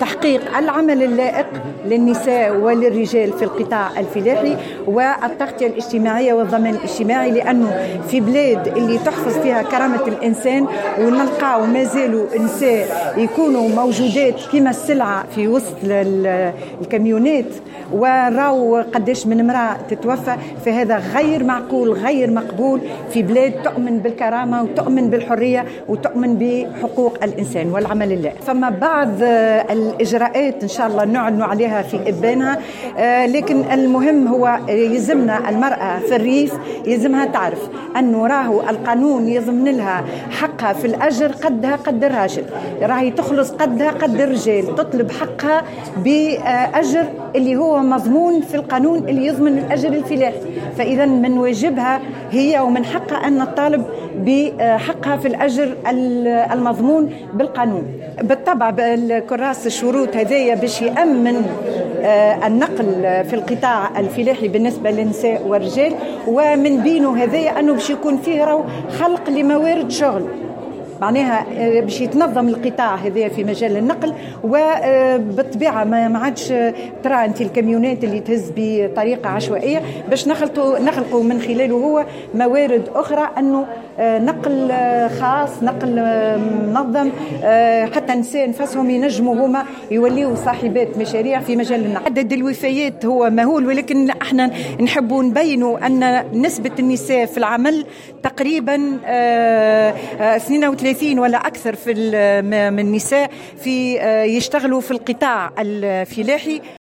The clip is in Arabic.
تحقيق العمل اللائق للنساء وللرجال في القطاع الفلاحي والتغطية الاجتماعية والضمان الاجتماعي، لأنه في بلاد اللي تحفظ فيها كرامة الإنسان ونلقاو ما زالوا نساء يكونوا موجودات كما السلعة في وسط الكاميونات وراو قداش من امرأة تتوفى، فهذا غير معقول غير مقبول في بلاد تؤمن بالكرامة وتؤمن بالحرية وتؤمن بحقوق الإنسان والعمل اللائق. فما بعض الإجراءات إن شاء الله نعلن عليها في إبانها، لكن المهم هو يلزمنا المرأة في الريف يلزمها تعرف أنه راهو القانون يضمن لها حقها في الأجر قدها قد الراجل، راهي تخلص قدها قد الرجال، تطلب حقها بأجر اللي هو مضمون في القانون اللي يضمن الأجر الفلاحي. فإذا من واجبها هي ومن حقها أن نطالب بحقها في الأجر المضمون بالقانون. بالطبع بالكراس الشروط هذية باش يأمن النقل في القطاع الفلاحي بالنسبة للنساء والرجال، ومن بينه هذية أنه باش يكون فيه خلق لموارد شغل، معناها باش يتنظم القطاع هذا في مجال النقل. وبالطبيعة ما عادش ترى أنت الكاميونات اللي تهز بطريقة عشوائية، باش نخلقوا من خلاله هو موارد أخرى، أنه نقل خاص نقل منظم، حتى نساء نفسهم ينجموا هما يوليوا صاحبات مشاريع في مجال النقل. عدد الوفيات هو مهول، ولكن احنا نحبوا نبينوا أن نسبة النساء في العمل تقريبا 32 ولا أكثر من النساء في يشتغلوا في القطاع الفلاحي.